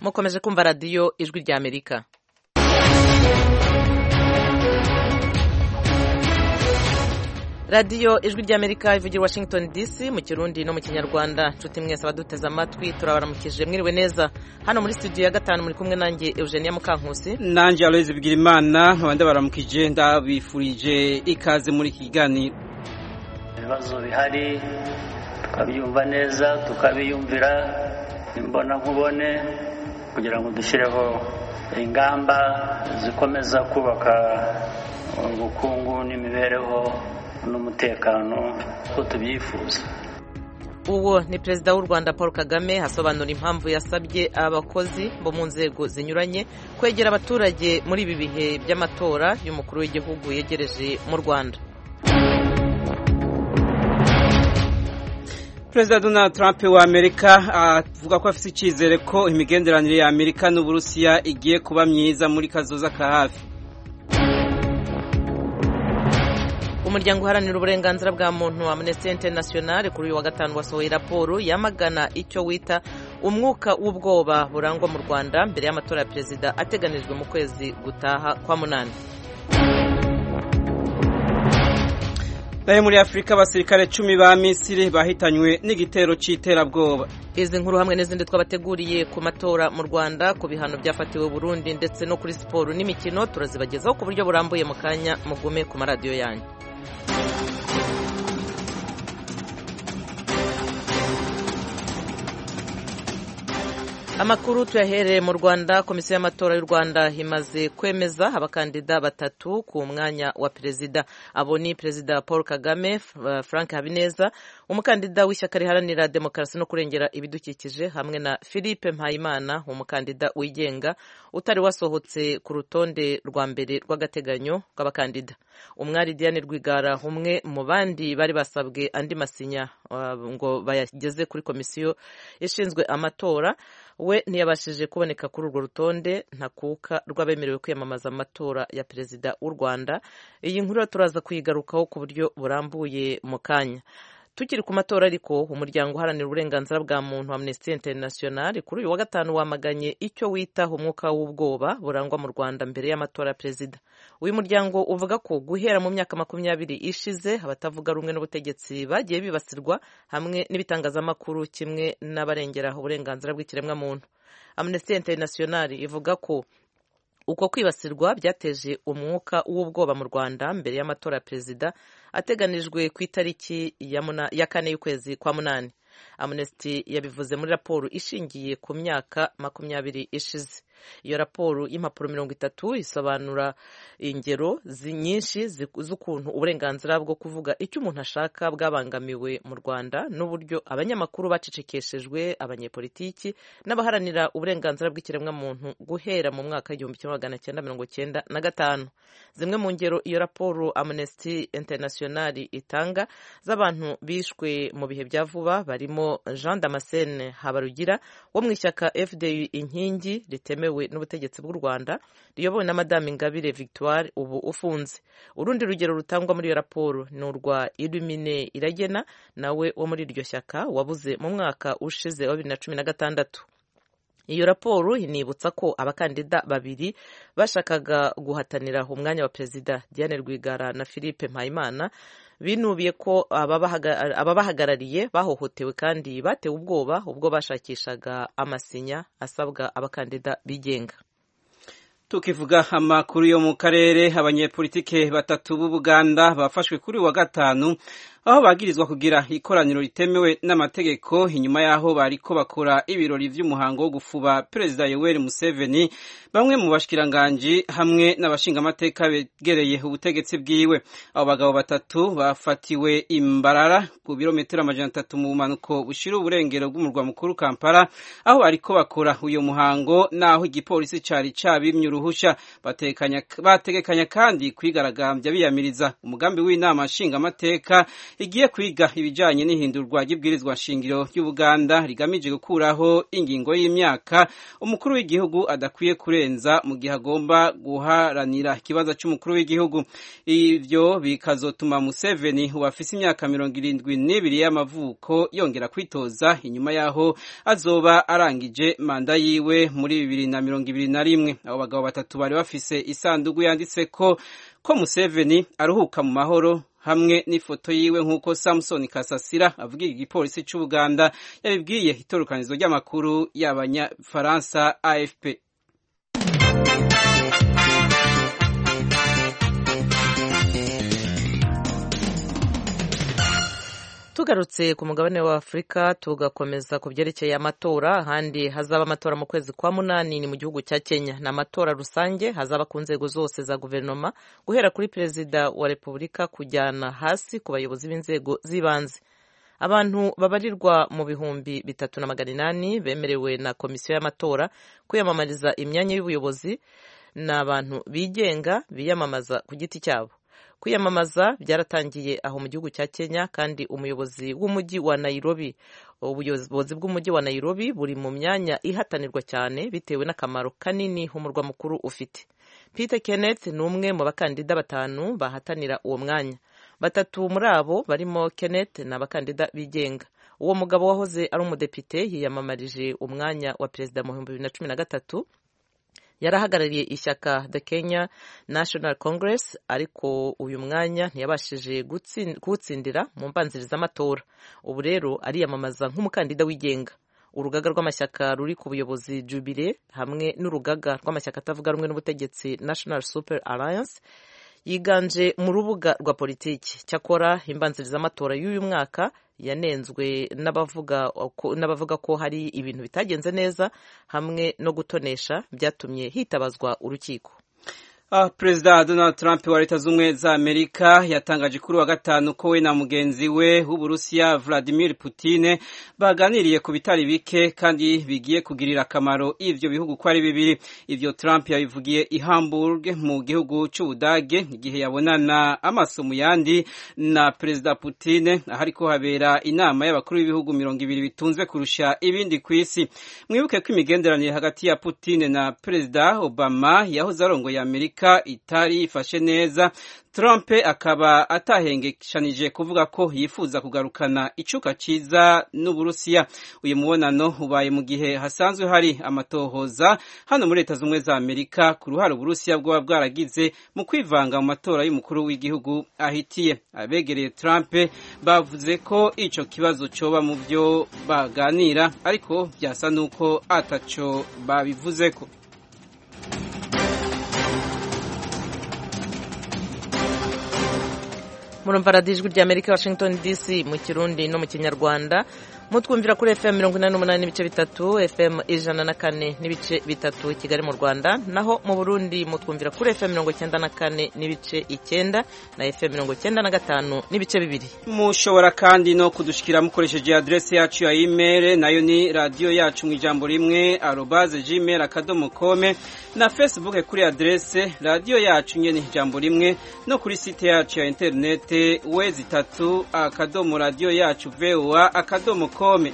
mukomeje kumva radiyo ijwi rya Amerika. radiyo ijwi rya Amerika ivugira Washington DC mu Kirundi no mu Kinyarwanda. Nshuti mwese abaduteze amatwi turabaramukije, mwiriwe neza. Hano muri studio ya gatanu muri kumwe nanjye Eugenia Mukankusi, nanjye Aloise Bigirimana, abandi baramukije ndabifurije ikaze muri kiganiro. Ibibazo bihari tukabyumva neza, tukabiyumvira imbona nkubone kugira ngo dushyireho ingamba zikomeza kubaka ubukungu n'imibereho n'umutekano ko tubyifuza. Uwo ni Perezida w'u Rwanda Paul Kagame hasobanura impamvu yasabye abakozi bo mu nzego zinyuranye kwegera abaturage muri ibi bihe by'amatora y'umukuru w'igihugu yegereje mu Rwanda. Perezida Donald Trump wa Amerika avuga ko afite icyizere ko imigenderanire ya Amerika n'Uburusiya igiye kuba myiza muri kazoza ka hafi. Umuryango uharanira uburenganzira bwa muntu wa Amnesty International kuri uyu wa gatanu wasohoye raporo yamagana icyo wita umwuka w'ubwoba burangwa mu Rwanda mbere y'amatora ya perezida ateganijwe mu kwezi gutaha kwa munani. Nayo muri Afrika abasirikare 10 ba Misiri bahitanywe n'igitero c'iterabwoba. Izi nkuru hamwe n'izindi twabateguriye ku matora mu Rwanda, ku bihano byafatiwe Burundi ndetse no kuri siporo n'imikino turazibagezaho ku buryo burambuye mu kanya. Mugume ku maradiyo yanyu. Amakuru tuyahereye mu Rwanda. Komisiyo y'amatora y'u Rwanda imaze kwemeza abakandida batatu ku mwanya wa perezida. Abo ni Perezida Paul Kagame, Frank Habineza, umukandida w'ishyaka riharanira demokarasi no kurengera ibidukikije, hamwe na Philippe Mpayimana, umukandida wigenga utari wasohotse ku rutonde rwa mbere rw'agateganyo rw'abakandida. Umwari Diane Rwigara, umwe mu bandi bari basabwe andi masinya ngo bayageze kuri komisiyo ishinzwe amatora, we ntiyabashije kuboneka kuri urwo rutonde ntakuka rw'abemerewe kwiyamamaza amatora ya perezida w'u Rwanda. Iyi nkuru turaza kuyigarukaho ku buryo burambuye mu kanya. Tukiri ku matora ariko, umuryango uharanira uburenganzira bwa muntu Amnesty International kuri uyu wa gatanu wamaganye icyo wita umwuka w'ubwoba burangwa mu Rwanda mbere y'amatora ya perezida. Uyu muryango uvuga ko guhera mu myaka 20 ishize abatavuga rumwe n'ubutegetsi bagiye bibasirwa hamwe n'ibitangazamakuru kimwe n'abarengera uburenganzira bw'ikiremwa muntu. Amnesty International ivuga ko uko kwibasirwa byateje umwuka w'ubwoba mu Rwanda mbere y'amatora ya perezida ateganijwe ku itariki ya 4 y'ukwezi kwa munani. Amnesty yabivuze muri raporo ishingiye ku myaka 20 ishize. Iyo raporo y'impapuro 30 isobanura ingero nyinshi z'ukuntu uburenganzira bwo kuvuga icyo umuntu ashaka bwabangamiwe mu Rwanda n'uburyo abanyamakuru bacecekeshejwe, abanyepolitiki n'abaharanira uburenganzira bw'ikiremwa muntu guhera mu mwaka 1995. Zimwe mu ngero iyo raporo Amnesty International itanga z'abantu bishwe mu bihe bya vuba barimo Jean Damascene Habarugira wo mu ishyaka FDU inkingi ritemewe n'ubutegetsi bw'u Rwanda riyobowe na Madame Ingabire Victoire ubu ufunze. Urundi rugero rutangwa muri iyo raporo ni urwa Illumine Iragena nawe wo muri iryo shyaka wabuze mu mwaka ushize wa 2016. Iyo raporo inibutsa ko abakandida babiri bashakaga guhatanira umwanya wa perezida, Diane Rwigara na Philippe Mpayimana, binubiye ko ababahagarariye bahohotewe kandi batewe ubwoba ubwo bashakishaga amasinya asabwa abakandida bigenga. Tukivuga amakuru yo mu karere, abanyepolitike batatu b'u Buganda bafashwe kuri wa gatanu aho bagirizwa kugira ikoraniro ritemewe n'amategeko inyuma yaho bariko bakora ibirori vy'umuhango wo gufuba Perezida Yoweri Museveni. Bamwe mu bashikiranganje hamwe n'abashingamateka begereye ubutegetsi bwiwe. Abo bagabo batatu bafatiwe Imbarara ku birometero 300 mu manuko bushira uburengero bw'umurwa mukuru Kampala, aho bariko bakora uyo muhango naho igipolisi cari cabimye uruhusha. Bategekanya kandi kwigaragambya biyamiriza umugambi w'inama nshingamateka igiye kwiga ibijanye n'ihindurwa ry'ibwirizwa nshingiro ry'Ubuganda rigamije gukuraho ingingo y'imyaka umukuru w'igihugu adakwiye kurenza mu gihe agomba guharanira ikibazo cy'umukuru w'igihugu. Ivyo bikazotuma Museveni wafise imyaka 72 y'amavuko yongera kwitoza inyuma yaho azoba arangije manda yiwe muri 2021. Abo bagabo batatu bari bafise isandugu yanditseko ko Museveni aruhuka mu mahoro hamwe n'ifoto yiwe nk'uko Samson Kasasira avuga igipolisi cy'Ubuganda yabibwiye itorukanizo ry'amakuru y'Abanyafaransa AFP. Tugarutse ku mugabane wa Afrika tugakomeza ku byerekeye amatora, ahandi hazaba amatora mu kwezi kwa munani ni mu gihugu cya Kenya. Ni amatora rusange hazaba ku nzego zose za guverinoma guhera kuri perezida wa repubulika kujyana hasi ku bayobozi b'inzego z'ibanze. Abantu babarirwa mu bihumbi 3,800 bemerewe na komisiyo y'amatora kwiyamamariza imyanya y'ubuyobozi. Ni abantu bigenga biyamamaza ku giti cyabo. Kwiyamamaza byaratangiye aho mu gihugu cya Kenya, kandi umuyobozi w'umujyi wa Nairobi, ubuyobozi bw'umujyi wa Nairobi buri mu myanya ihatanirwa cyane bitewe n'akamaro kanini umurwa mukuru ufite. Peter Kenneth ni umwe mu bakandida 5 bahatanira uwo mwanya. 3 muri abo barimo Kenneth ni abakandida bigenga. Uwo mugabo wahoze ari umudepite yiyamamarije umwanya wa perezida mu 2013. Yarahagarariye ishyaka The Kenya National Congress, ariko uyu mwanya ntiyabashije kuwutsindira mu mbanziriza amatora. Ubu rero ariyamamaza nk'umukandida wigenga. Urugaga rw'amashyaka ruri ku buyobozi Jubilee hamwe n'urugaga rw'amashyaka atavuga rumwe n'ubutegetsi National Super Alliance yiganje mu rubuga rwa politiki. Cyakora imbanziriza amatora y'uyu mwaka yanenzwe n'abavuga ko hari ibintu bitagenze neza hamwe no gutonesha byatumye hitabazwa urukiko. Perezida Donald Trump wa Leta Zunze za Amerika yatangaje kuri wa gatanu ko we na mugenzi we w'Uburusiya Vladimir Putin baganiriye ku bitari bike kandi bigiye kugirira akamaro ivyo bihugu ko ari bibiri. Ivyo Trump yabivugiye i Hamburg mu gihugu c'Ubudage igihe yabonana amaso mu yandi na Perezida Putin ahariko habera inama y'abakuru b'ibihugu 200 bitunze kurusha ibindi kw'isi. Mwibuke ko imigenderanire hagati ya Putin na Perezida Obama yahoze arongoye Amerika itari ifashe neza. Trump akaba atahengeshanije kuvuga ko yifuza kugarukana icuka ciza n'Uburusiya. Uyu mubonano ubaye mu gihe hasanzwe hari amatohoza hano muri Leta Zunze za Amerika ku ruhare Uburusiya bwo bwaragize mu kwivanga mu matora y'umukuru w'igihugu ahitiye. Abegereye Trump bavuze ko ico kibazo coba mu byo baganira, ariko byasa nuko ataco babivuzeko. Murumva radiyo ijwi ry'Amerika Washington DC mu Kirundi no mu Kinyarwanda. Mutwumvira kuri FM 88.3, FM 104.3 Kigali mu Rwanda, naho mu Burundi mutwumvira kuri FM 94.9 na FM 95.2. Mushobora kandi no kudushikira mukoresheje adresse yacu ya email, nayo ni radio yacu mu ijambo rimwe @gmail.com, na Facebook kuri adresse radio yacu nyene ijambo rimwe, no kuri site yacu ya internet www.radio yacu voa.com.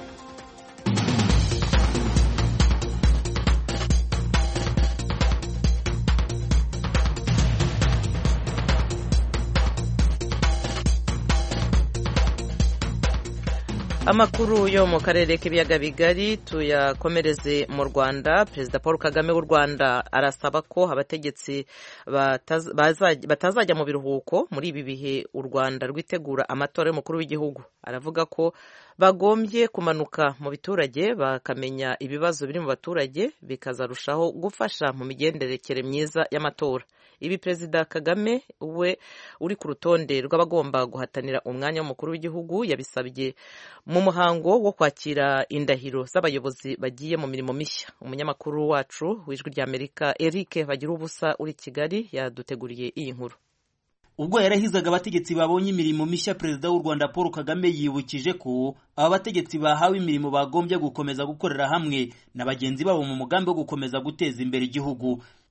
Amakuru yo mu karere k'ibiyaga bigari tuyakomereze mu Rwanda. Perezida Paul Kagame w'u Rwanda arasaba ko abategetsi batazajya mu biruhuko muri ibi bihe u Rwanda rwitegura amatora y'umukuru w'igihugu. Aravuga ko bagombye kumanuka mu biturage bakamenya ibibazo biri mu baturage bikazarushaho gufasha mu migenderekere myiza y'amatora. Ibi Perezida Kagame we uri ku rutonde rw'abagomba guhatanira umwanya w'umukuru w'igihugu yabisabye mu muhango wo kwakira indahiro z'abayobozi bagiye mu mirimo mishya. Umunyamakuru wacu w'ijwi ry'Amerika Eric Bagirubusa uri Kigali yaduteguriye iyi nkuru. Ubwo yarahizaga abategetsi babonye imirimo mishya, Perezida w'u Rwanda Paul Kagame yibukije ko aba bategetsi bahawe imirimo bagombye gukomeza gukorera hamwe na bagenzi babo mu mugambi wo gukomeza guteza imbere igihugu.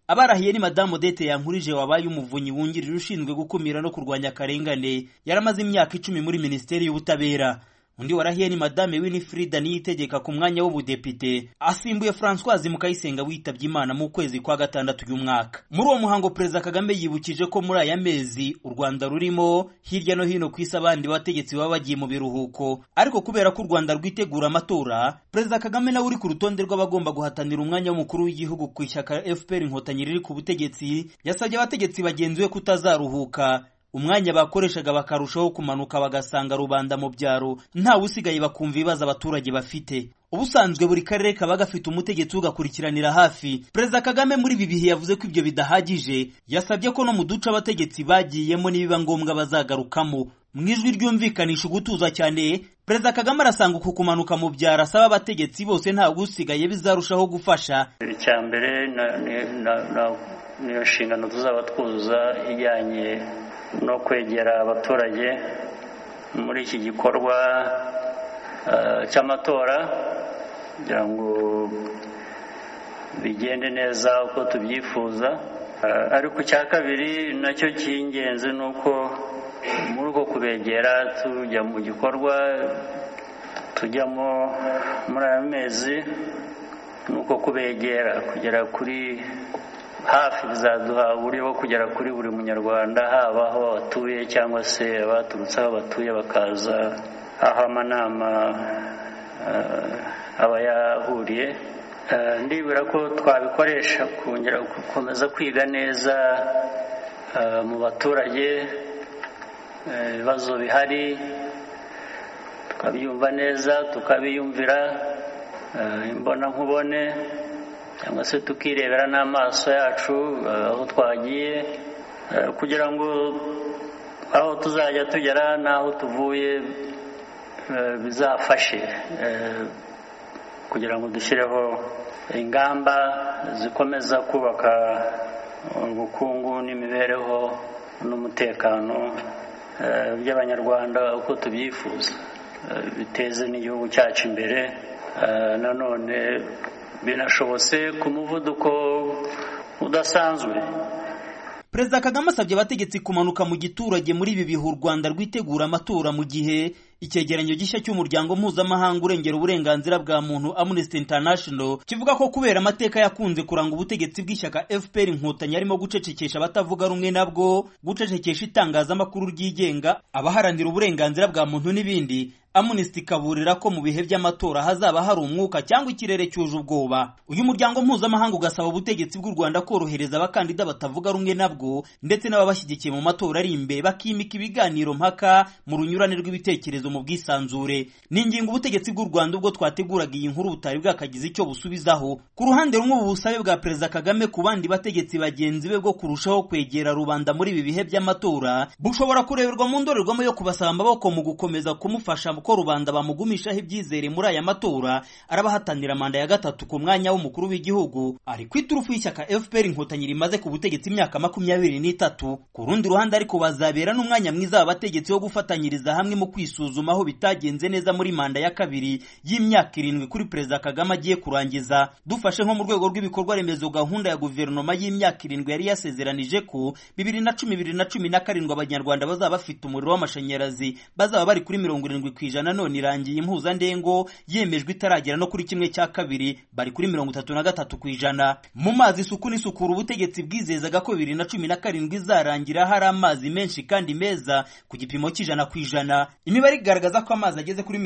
abarahiye ni Madame Odette Yankurije wabaye umuvunyi wungirije ushinzwe gukumira no kurwanya akarengane, yaramaze imyaka 10 muri Minisiteri y'Ubutabera. Undi warahiye ni Madame Winifrida Niyitegeka ku mwanya w'ubudepite, asimbuye Françoise Mukayisenga witabye Imana mu kwezi kwa gatandatu y'umwaka. Muri uwo muhango Perezida Kagame yibukije ko muri aya mezi u Rwanda rurimo hirya no hino ku isi abandi bategetsi baba bagiye mu biruhuko, ariko kubera ko u Rwanda rwitegura amatora, Perezida Kagame nawe uri ku rutonde rw'abagomba guhatanira umwanya w'umukuru w'igihugu ku ishyaka FPR Inkotanyi riri ku butegetsi, yasabye abategetsi bagenzi we kutazaruhuka, umwanya bakoreshaga bakarushaho kumanuka bagasanga rubanda mu byaro nta usigaye bakumva ibibazo abaturage bafite. Ubusanzwe buri karere kaba gafite umutegetsi ugakurikiranira hafi. Perezida Kagame muri ibi bihe yavuze ko ibyo bidahagije, yasabye ko no mu duce abategetsi bagiyemo nibiba ngombwa bazagarukamo. Mu ijwi ryumvikanisha ugutuza cyane, Perezida Kagame arasanga uku kumanuka mu byaro asaba abategetsi bose nta usigaye bizarushaho gufasha. Icyambere niyo nshingano tuzaba twuzuza ijyanye no kwegera abaturage muri iki gikorwa cy'amatora kugira ngo bigende neza uko tubyifuza. Ariko icya kabiri nacyo cy'ingenzi ni uko muri uko kubegera tujya mu gikorwa tujyamo muri aya mezi, ni uko kubegera kugera kuri hafi bizaduha uburyo bwo kugera kuri buri munyarwanda, haba aho batuye cyangwa se abaturutse aho batuye bakaza aho amanama aba yahuriye. Ndibwira ko twabikoresha kongera gukomeza kwiga neza mu baturage ibibazo bihari, tukabyumva neza, tukabiyumvira imbona nkubone, cyangwa se tukirebera n'amaso yacu aho twagiye, kugira ngo aho tuzajya tugera n'aho tuvuye bizafashe kugira ngo dushyireho ingamba zikomeza kubaka ubukungu n'imibereho n'umutekano by'abanyarwanda uko tubyifuza, biteze n'igihugu cyacu imbere, nanone binashobotse ku muvuduko udasanzwe. Perezida Kagame asabye abategetsi kumanuka mu giturage muri ibi bihe u Rwanda rwitegura amatora, mu gihe icyegeranyo gishya cy'umuryango mpuzamahanga urengera uburenganzira bwa muntu Amnesty International kivuga ko kubera amateka yakunze kuranga ubutegetsi bw'ishyaka FPR Inkotanyi arimo gucecekesha abatavuga rumwe nabwo, gucecekesha itangazamakuru ryigenga, abaharanira uburenganzira bwa muntu n'ibindi, Amnesty kaburira ko mu bihe by'amatora hazaba hari umwuka cyangwa ikirere cyuje ubwoba. Uyu muryango mpuzamahanga ugasaba ubutegetsi bw'u Rwanda korohereza abakandida batavuga rumwe nabwo ndetse n'ababashyigikiye mu matora ari imbere, bakimika ibiganiro mpaka mu runyurane rw'ibitekerezo mu bwisanzure. N'ingingo ubutegetsi bw'u Rwanda ubwo twateguraga iyi nkuru butari bwakagize icyo busubizaho. Ku ruhande rumwe ubu busabe bwa Perezida Kagame ku bandi bategetsi bagenzi be bwo kurushaho kwegera rubanda muri ibi bihe by'amatora bushobora kureberwa mu ndorerwamo yo kubasaba amaboko mu gukomeza kumufasha ko rubanda bamugumishaho ibyizere muri aya matora arabahatanira manda ya gatatu ku mwanya w'umukuru w'igihugu, ari kwiturufu y'ishyaka FPR Inkotanyi rimaze ku butegetsi imyaka 23. Ku rundi ruhande ariko bazabera n'umwanya mwiza w'abategetsi wo gufatanyiriza hamwe mu kwisuzuma aho bitagenze neza muri manda ya kabiri y'imyaka 7 kuri Perezida Kagame agiye kurangiza. Dufashe nko mu rwego rw'ibikorwa remezo, gahunda ya guverinoma y'imyaka 7 yari yasezeranije ko 2017 abanyarwanda bazaba bafite umuriro w'amashanyarazi, bazaba bari kuri 70%, none irangiye impuzandengo yemejwe itaragera no kuri 1/2, bari kuri 33%. Mu mazi isuku n'isukura ubutegetsi bwizezaga ko 2017 izarangira hari amazi menshi kandi meza ku gipimo cy'100%. Imibare igaragaza ko amazi ageze kuri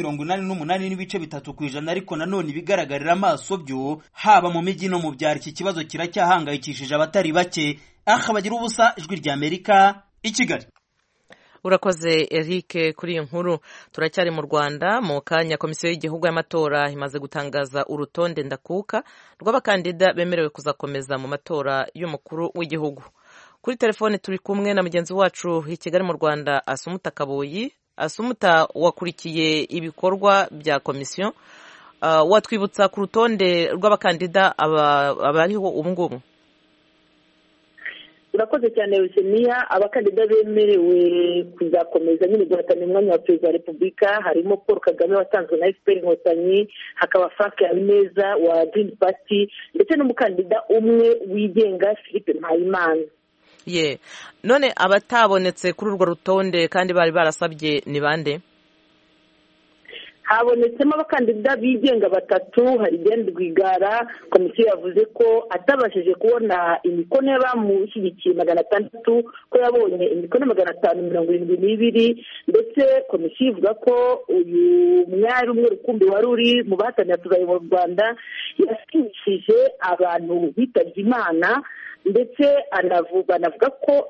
88.3%, ariko nanone ibigaragarira amaso byo haba mu mijyi no mu byaro iki kibazo kiracyahangayikishije abatari bake. Bagira ubusa, Ijwi ry'Amerika, i Kigali. Urakoze Eric kuri iyi nkuru. Turacyari mu Rwanda. Mu kanya Komisiyo y'Igihugu y'Amatora imaze gutangaza urutonde ndakuka rw'abakandida bemerewe kuzakomeza mu matora y'umukuru w'igihugu. Kuri telefone turi kumwe na mugenzi wacu i Kigali mu Rwanda, Asumuta Kaboyi. Asumuta, wakurikiye ibikorwa bya komisiyo, watwibutsa ku rutonde rw'abakandida abariho ubu ngubu? urakoze cyane Eugenia. Abakandida bemerewe kuzakomeza nyine guhatanira umwanya wa perezida wa repubulika harimo Paul Kagame watanzwe na FPR Inkotanyi, hakaba Frank Habineza wa Green Party ndetse n'umukandida umwe wigenga Philippe Mpayimana. None abatabonetse kuri urwo rutonde kandi bari barasabye ni bande? Habonetsemo abakandida bigenga batatu. hari Diane Rwigara, komisiyo yavuze ko atabashije kubona imikono y'abamushyigikiye 600, ko yabonye imikono 572, ndetse komisiyo ivuga ko uyu mwari umwe rukumbi wari uri mu bahatanira kuzayobora u Rwanda yasinyishije abantu bitabye Imana, ndetse anavuga ko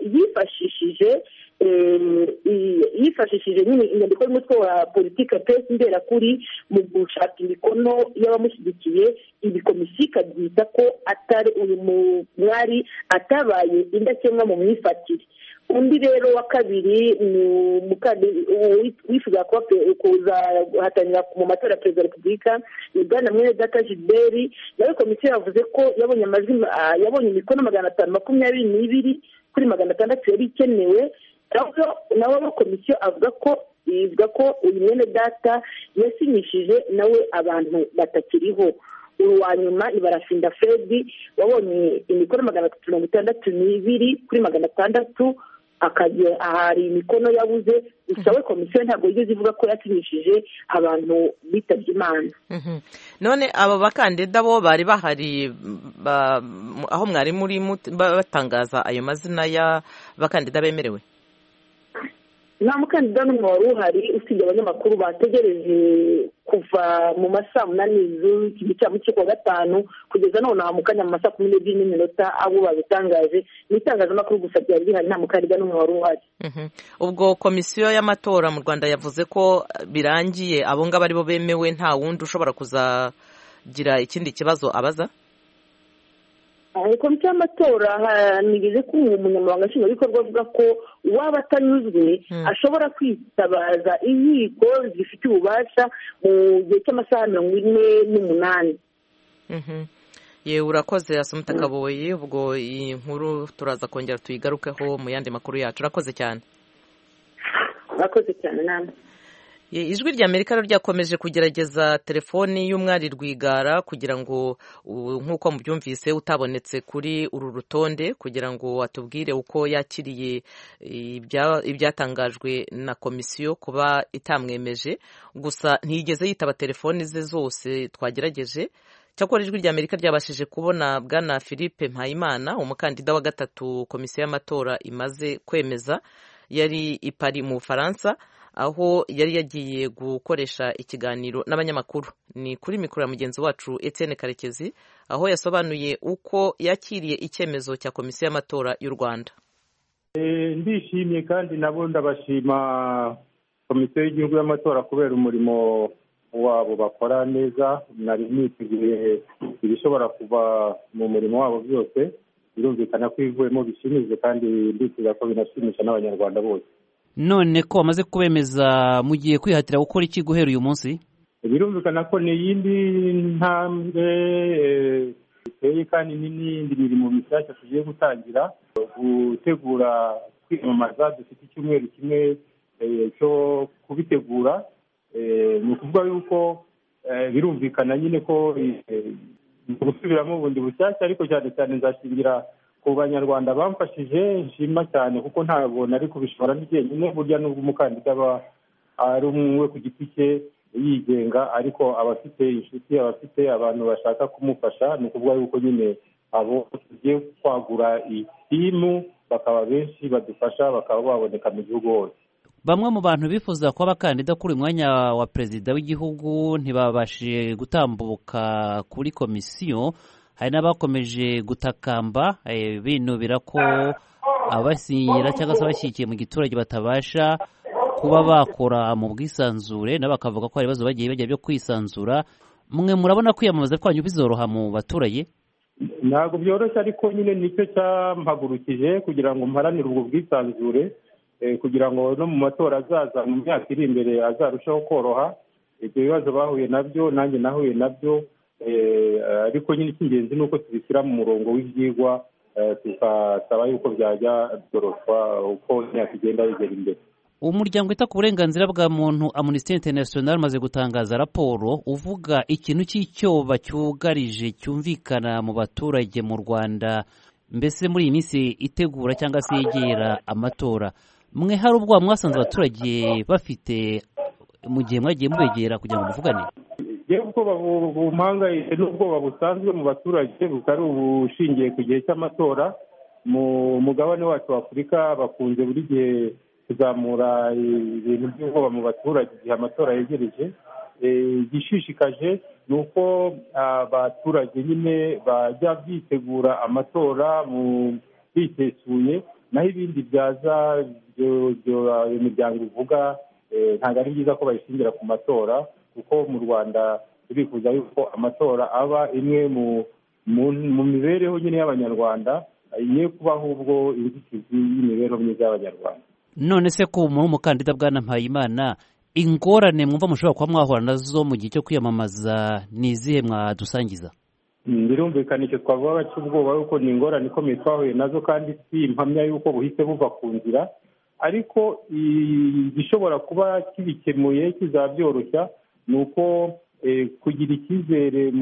yifashishije nyine inyandiko y'umutwe wa politiki pesi mberakuri mu gushaka imikono y'abamushyigikiye. ibi komisiyo ikabyita ko atari uyu mwari atabaye indakemwa mu myifatire. Undi rero wa kabiri ni wifuza kuzahatanira mu matora ya perezida wa repubulika ni Bwana Mwenedata Gilbert. nawe komisiyo yavuze ko yabonye imikono 522 kuri 600 yari ikenewe. nawe komisiyo ivuga ko uyu Mwenedata yasinyishije nawe abantu batakiriho. uwa nyuma ni Barafinda Fred wabonye imikono 362 kuri 600, hari imikono yabuze. gusa we komisiyo ntabwo yigeze ivuga ko yasinyishije abantu bitabye Imana. None aba bakandida bo bari bahari aho mwari muri batangaza ayo mazina y'abakandida bemerewe? nta mukandida n'umwe wari uhari usibye abanyamakuru bategereje kuva mu masaa 8 z'iki gicamunsi wa gatanu kugeza none mu kanya mu masaa 12:00 abo babitangaje. n'itangazamakuru gusa byari bihari, nta mukandida n'umwe wari uhari. Ubwo komisiyo y'amatora mu Rwanda yavuze ko birangiye, abo ngabo ari bo bemewe, nta wundi ushobora kuzagira ikindi kibazo abaza? komisiyo y'amatora nigeze ko umunyamabanga nshingwabikorwa avuga ko uwaba atanyuzwe ashobora kwitabaza inkiko zifite ububasha mu gihe cy'amasaha 48. Urakoze Asumta Kaboyi. ubwo iyi nkuru turaza kongera tuyigarukeho mu yandi makuru yacu. urakoze cyane. urakoze cyane namwe. Ijwi rya Amerika ryakomeje kugerageza telefoni y'umwari Rwigara kugira ngo nk'uko mubyumvise utabonetse kuri uru rutonde, kugira ngo atubwire uko yakiriye ibyatangajwe na komisiyo kuba itamwemeje. gusa ntiyigeze yitaba telefoni ze zose twagerageje. cyakora ijwi rya Amerika ryabashije kubona Bwana Philippe Mpayimana, umukandida wa gatatu komisiyo y'amatora imaze kwemeza, yari i Paris mu Bufaransa, aho yari yagiye gukoresha ikiganiro n'abanyamakuru. ni kuri mikoro ya mugenzi wacu Etienne Karekezi, aho yasobanuye uko yakiriye icyemezo cya komisiyo y'amatora y'u Rwanda. Ndishimye kandi nabo ndabashima komisiyo y'igihugu y'amatora kubera umurimo wabo bakora neza. nari niteguye ibishobora kuva mu murimo wabo byose, birumvikana ko ivuyemo bishimije kandi ndifuza ko binashimisha n'abanyarwanda bose. None ko bamaze kubemeza, mugiye kwihatira gukora iki guhera uyu munsi? Birumvikana ko ni yindi ntambwe iteye kandi n'indi mirimo mishyashya tugiye gutangira, gutegura kwiyamamaza. dufite icyumweru kimwe cyo kubitegura. ni ukuvuga yuko birumvikana nyine ko gusubiramo ubundi bushyashya, ariko cyane cyane nzashingira ku banyarwanda bamfashije. nshima cyane kuko ntabwo nari kubishobora njyenyine. burya n'ubwo umukandida aba ari umwe ku giti cye yigenga, ariko abafite inshuti, abafite abantu bashaka kumufasha. ni ukuvuga yuko nyine abo tugiye kwagura itimu bakaba benshi badufasha, bakaba baboneka mu gihugu hose. Bamwe mu bantu bifuza kuba abakandida kuri mwanya wa perezida w'igihugu ntibabashije gutambuka kuri komisiyo. hari n'abakomeje gutakamba binubira ko abasinyira cyangwa se abashyigikiye mu giturage batabasha kuba bakora mu bwisanzure, nabo bakavuga ko hari ibibazo bagiye bajya byo kwisanzura. mwe murabona kwiyamamaza kwanyu bizoroha mu baturage? Ntabwo byoroshye, ariko nyine nicyo cyampagurukije kugira ngo mparanire ubwo bwisanzure, kugira ngo no mu matora azaza mu myaka iri imbere azarushaho koroha. ibyo bibazo bahuye nabyo nanjye nahuye nabyo, ariko nyine icy'ingenzi ni uko tubishyira mu murongo w'ibyigwa tukasaba yuko byajya byoroshwa uko imyaka igenda yegera imbere. Umuryango wita ku burenganzira bwa muntu Amnesty International umaze gutangaza raporo uvuga ikintu cy'icyoba cyugarije cyumvikana mu baturage mu Rwanda, mbese muri iyi minsi itegura cyangwa se yegera amatora. Mwe hari ubwo mwasanze abaturage bafite mu gihe mwagiye mubegera kugira ngo muvugane? Yewe ubwoba bumpangayitse n'ubwoba busanzwe mu baturage butari ubushingiye ku gihe cy'amatora. Mu mugabane wacu wa Afurika bakunze buri gihe kuzamura ibintu by'ubwoba mu baturage igihe amatora yegereje. Igishishikaje ni uko abaturage nyine bajya bitegura amatora bitesuye, naho ibindi byaza iyo miryango ivuga ntabwo ari byiza ko bayishingira ku matora, kuko mu Rwanda turifuza yuko amatora aba imwe mu mibereho nyine y'Abanyarwanda, igiye kubaho ubwo inzitizi y'imibereho myiza y'Abanyarwanda. None se ko muri umukandida Bwana Mpayimana, ingorane mwumva mushobora kuba mwahura nazo mu gihe cyo kwiyamamaza ni izihe mwadusangiza? Birumvikana icyo twavuga cy'ubwoba yuko ni ingorane ikomeye twahuye nazo, kandi si impamya yuko buhise buva ku nzira, ariko igishobora kuba kibikemuye kizabyoroshya ni uko kugira icyizere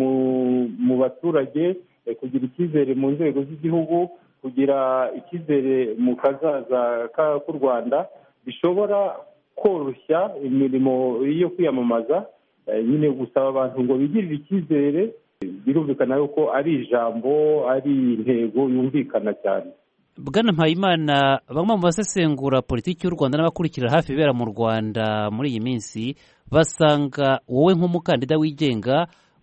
mu baturage, kugira icyizere mu nzego z'igihugu, kugira icyizere mu kazaza k'u Rwanda bishobora koroshya imirimo yo kwiyamamaza. Nyine gusaba abantu ngo bigirire icyizere, birumvikana yuko ari ijambo, ari intego yumvikana cyane. Bwana Mpayimana, bamwe mu basesengura politiki y'u Rwanda n'abakurikira hafi ibera mu Rwanda muri iyi minsi basanga wowe nk'umukandida wigenga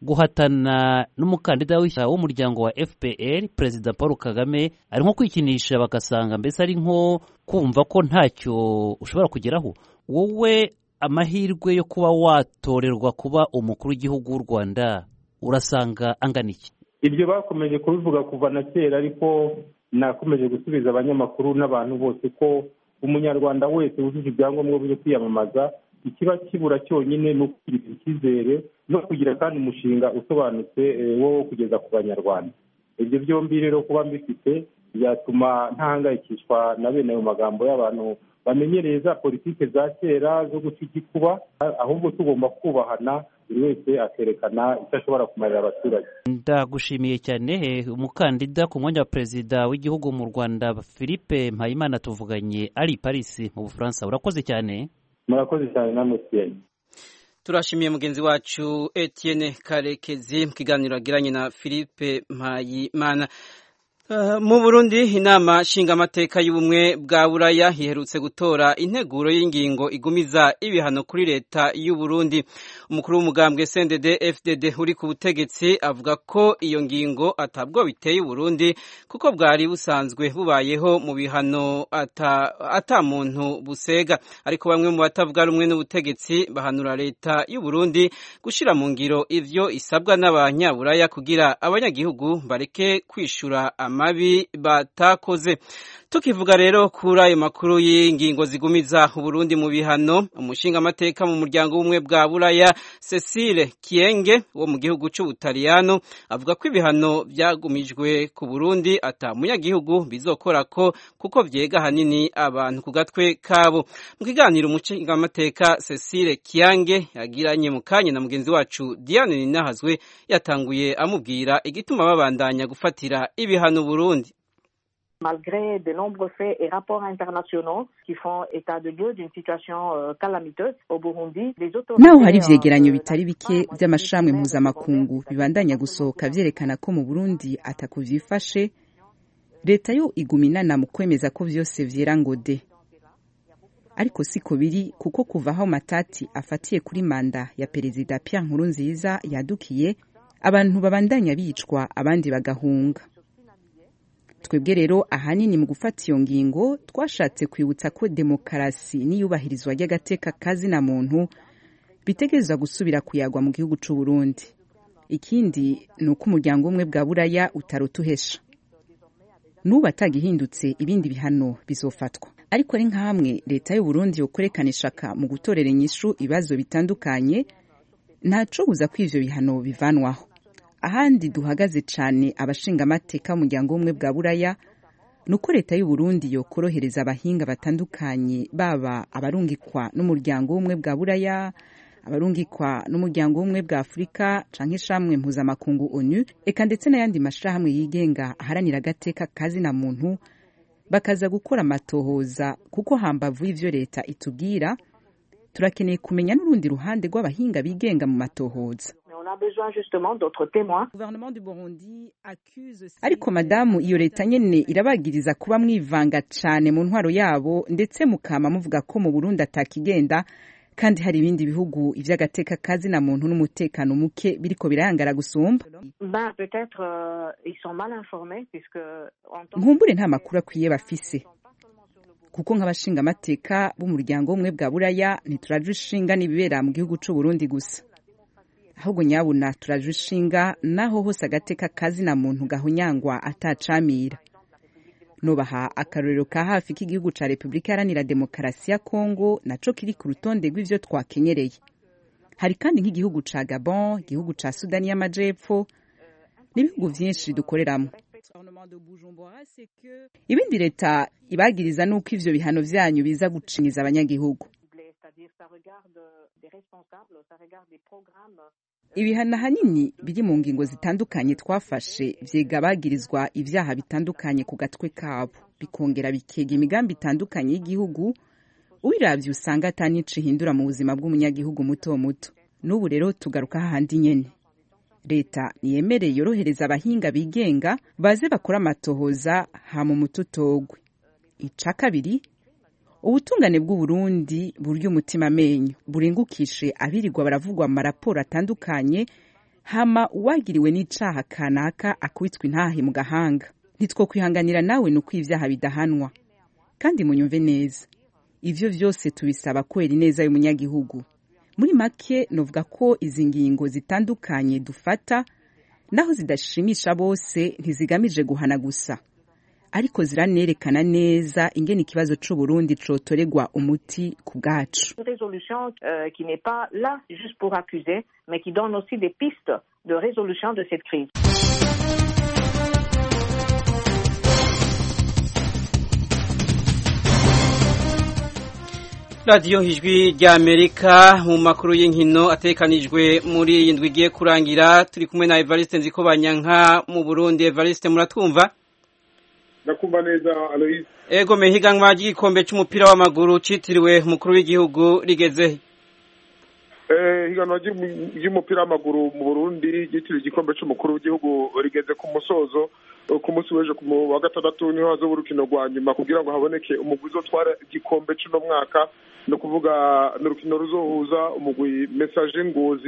guhatana n'umukandida w'umuryango wa FPR Perezida Paul Kagame ari nko kwikinisha, bagasanga mbese ari nko kumva ko ntacyo ushobora kugeraho. Wowe amahirwe yo kuba watorerwa kuba umukuru w'igihugu w'u Rwanda urasanga angana iki? Ibyo bakomeje kubivuga kuva na kera, ariko nakomeje gusubiza abanyamakuru n'abantu bose ko umunyarwanda wese wujuje ibyangombwa byo kwiyamamaza, ikiba kibura cyonyine ni ukugira icyizere no kugira kandi umushinga usobanutse wo kugeza ku Banyarwanda. Ibyo byombi rero kuba mbifite byatuma ntahangayikishwa na bene ayo magambo y'abantu bamenyereza politike za kera zo guca igikuba, ahubwo tugomba kubahana, buri wese akerekana icyo ashobora kumarira abaturage. Ndagushimiye cyane. Umukandida ku mwanya wa perezida w'igihugu mu Rwanda Philippe Mpayimana tuvuganye ari Paris mu Bufaransa. Urakoze cyane. Murakoze cyane namwe Etienne. Turashimiye mugenzi wacu Etienne Karekezi mu kiganiro agiranye na Philippe Mpayimana. Mu Burundi inama nshingamateka y'ubumwe bwa Buraya iherutse gutora integuro y'ingingo igumiza ibihano kuri leta y'u Burundi. Umukuru w'umugambwe CNDD FDD uri ku butegetsi avuga ko iyo ngingo atabwo biteye u Burundi, kuko bwari busanzwe bubayeho mu bihano ata muntu busega. Ariko bamwe mu batavuga rumwe n'ubutegetsi bahanura leta y'u Burundi gushira mu ngiro ivyo isabwa n'abanyaburaya kugira abanyagihugu bareke kwishura mabi batakoze. Tukivuga rero kuri ayo makuru y'ingingo zigumiza Burundi mu bihano, umushinga amateka mu muryango w'umwe bwa Buraya Cecile Kienge wo mu gihugu cy'Ubutaliyano avuga ko ibihano byagumijwe ku Burundi ata munyagihugu bizokorako, kuko vyega hanini abantu ku gatwe kabo. Mu kiganiro umushinga amateka Cecile Kienge yagiranye mu kanya na mugenzi wacu Diane Ninahazwe, yatanguye amubwira igituma babandanya gufatira ibihano Burundi. Malgré de nombreux faits et rapports internationaux qui font état de lieu d'une situation calamiteuse au Burundi, les autorités naho hari ivyegeranyo bitari bike by'amashami mpuzamakungu bibandanya gusohoka vyerekana ko mu Burundi atakuvyifashe, leta yo iguminana mu kwemeza ko vyose vyera ngo de. Ariko siko biri, kuko kuvaho matati afatiye kuri manda ya Perezida Pierre Nkurunziza yadukiye, abantu babandanya bicwa abandi bagahunga. Twebwe rero ahanini mu gufata iyo ngingo twashatse kwibutsa ko demokarasi n'iyubahirizwa ry'agateka kazina muntu bitegerezwa gusubira kuyagwa mu gihugu c'u Burundi. Ikindi ni uko umuryango umwe bwa Buraya utarutuhesha. Nuba atagihindutse ibindi bihano bizofatwa. Ariko ari nkamwe leta y'u Burundi yokorekana ishaka mu gutorera inyishu ibibazo bitandukanye, ntaco buza ko ivyo bihano bivanwaho. ahandi duhagaze cyane abashingamateka b'umuryango w'ubumwe bwa buraya ni uko leta y'u Burundi yokorohereza abahinga batandukanye baba abarungikwa n'umuryango w'ubumwe bwa buraya, abarungikwa n'umuryango w'ubumwe bwa Afurika canke ishamwe mpuzamakungu ONU, eka ndetse n'ayandi mashirahamwe yigenga aharanira agateka kazina muntu, bakaza gukora amatohoza, kuko hambavu y'ivyo leta itubwira turakeneye kumenya n'urundi ruhande rw'abahinga bigenga mu matohoza. Ariko madamu, iyo leta nyene irabagiriza kuba mwivanga cane mu ntwaro yabo, ndetse mukama muvuga ko mu Burundi atakigenda, kandi hari ibindi bihugu ivy'agateka kazina muntu n'umutekano muke biriko birayangara gusumba. Nkumbure nta makuru akwiye bafise, kuko nk'abashinga amateka b'umuryango w'ubumwe bwa buraya ntituraje ishinga n'ibibera mu gihugu c'u Burundi gusa, ahubwo nyabuna turaje ishinga naho hose agateka kazina muntu gahonyangwa atacamira. Nobaha akarorero ka hafi k'igihugu ca Repubulika Iharanira Demokarasi ya Kongo, naco kiri ku rutonde rw'ivyo twakenyereye. Hari kandi nk'igihugu ca Gabon, igihugu ca Sudani y'Amajepfo, n'ibihugu vyinshi dukoreramo. Ibindi leta ibagiriza nuko ivyo bihano vyanyu biza gucinyiza abanyagihugu. Ibihano hanini biri mu ngingo zitandukanye twafashe vyega bagirizwa ivyaha bitandukanye ku gatwe kabo, bikongera bikega imigambi itandukanye y'igihugu, uwiravye usanga atanico ihindura mu buzima bw'umunyagihugu muto muto. N'ubu rero tugaruka hahandi nyene, leta niyemere yorohereza abahinga bigenga baze bakora amatohoza hama umututogwe. Ica kabiri, ubutungane bw'u Burundi burya umutima amenyo, burengukishe abirirwa baravugwa mu maraporo atandukanye, hama uwagiriwe n'icaha kanaka akubitwa intahe mu gahanga. Nitwo kwihanganira nawe nuko ivyaha bidahanwa. Kandi munyumve neza, ivyo vyose tubisaba kwera ineza y'umunyagihugu. Muri make novuga ko izi ngingo zitandukanye dufata, naho zidashimisha bose, ntizigamije guhana gusa, ariko ziranerekana neza ingene ikibazo c'u Burundi cotoregwa umuti ku bwacu. Résolution qui n'est pas là juste pour accuser, mais qui donne aussi des pistes de résolution de cette crise. Radio Ijwi rya Amerika mu makuru y'inkino atekanijwe muri iyi ndwi igiye kurangira, turi kumwe na Evariste Nzikobanyanka mu Burundi. Evariste, muratwumva? Nakumva neza Alois. Ego, mehiganwa ry'igikombe c'umupira w'amaguru citiriwe umukuru w'igihugu rigeze? Higanwa ry'umupira w'amaguru mu Burundi ryitiriwe igikombe c'umukuru w'igihugu rigeze ku musozo. Ku munsi w'ejo wa gatandatu niho hazoba urukino rwa nyuma kugira ngo haboneke umugwi uzotwara igikombe c'uno mwaka, no kuvuga n'urukino ruzohuza umugwi Messager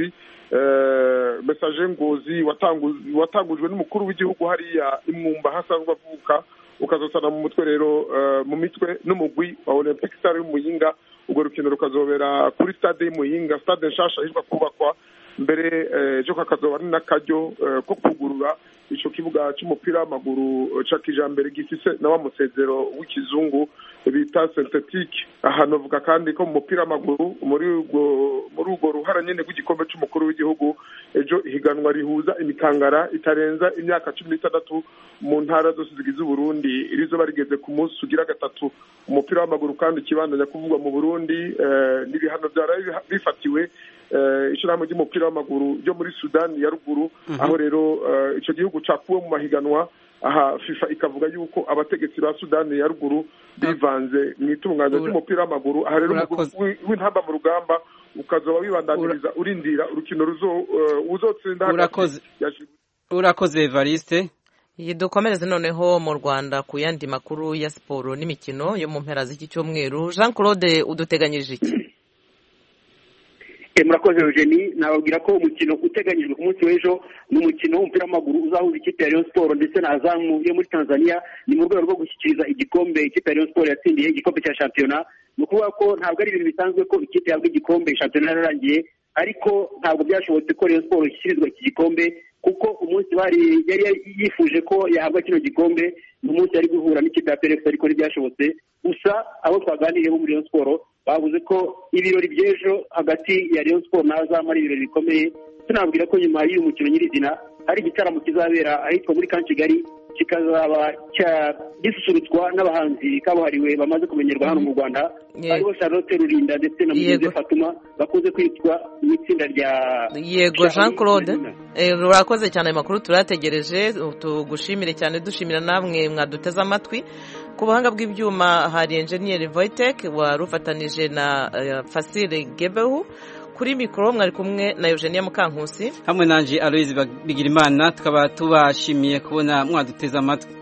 Ngozi watangujwe n'umukuru w'igihugu hariya imwumba hasanzwe avuka, ukazosana mu mutwe rero mu mitwe n'umugwi wa Olympic Star y'Umuyinga. Urwo rukino rukazobera kuri stade y'Umuyinga, stade nshasha hirwa kubakwa mbere ejo kakazoba ari n'akaryo ko kugurura ico kibuga c'umupira w'amaguru ca kijambere gifise na wa musezero w'ikizungu bita synthetique. Aha novuga kandi ko mu mupira w'amaguru muri urwo ruhara nyene rw'igikombe c'umukuru w'igihugu, ejo ihiganwa rihuza imikangara itarenza imyaka 16 mu ntara zose zigize Burundi rizoba rigeze ku munsi ugira gatatu. Umupira w'amaguru kandi kibandanya kuvugwa mu Burundi n'ibihano byaraye bifatiwe ishirahamwe ry'umupira w'amaguru ryo muri Sudani ya ruguru, aho rero ico gihugu cakuwe mu mahiganwa. Aha FIFA ikavuga yuko abategetsi ba Sudani ya ruguru bivanze mu itunganya ry'umupira w'amaguru. Aha rero w'intamba mu rugamba ukazoba wibandaniriza urindira urukino uzotsinda. Urakoze Evariste. Dukomereze noneho mu Rwanda ku yandi makuru ya siporo n'imikino yo mu mpera z'iki cyumweru. Jean Claude, uduteganyije iki? Murakoze Eugenie, nababwira ko umukino uteganyijwe ku munsi w'ejo ni umukino w'umupira w'amaguru uzahuza ikipe ya Rayon Sport ndetse na Azam yo muri Tanzania. Ni mu rwego rwo gushyikiriza igikombe ikipe ya Rayon Sport yatsindiye igikombe cya shampiyona. Ni ukuvuga ko ntabwo ari ibintu bisanzwe ko ikipe yahabwa igikombe shampiyona yararangiye, ariko ntabwo byashobotse ko Rayon Sport ishyikirizwa iki gikombe, kuko umunsi yari yifuje ko yahabwa kino gikombe ni umunsi yari guhura n'ikipe ya PRFC, ariko ntibyashobotse. Gusa abo twaganiriye bo muri Rayon Sport bavuze ko ibirori by'ejo hagati ya Rayon Sport na Azam ari ibirori bikomeye. Tunabwira ko nyuma y'uyu mukino nyirizina ari igitaramo kizabera ahitwa muri Camp Kigali, kikazaba gisusurutswa n'abahanzi kabuhariwe bamaze kumenyerwa hano mu Rwanda, aribo Charlotte Rulinda ndetse na Mugenzi Fatuma bakunze kwitwa mu itsinda rya Yego. Jean Claude, urakoze cyane, amakuru turategereje, tugushimire cyane, dushimira namwe mwaduteze amatwi. Ku buhanga bw'ibyuma hari Engineer Voitek warufatanije na Fasile Gebehu. Kuri mikoro mwari kumwe na Eugenia Mukankusi hamwe nanje Aloise Bigirimana, tukaba tubashimiye kubona mwaduteze amatwi.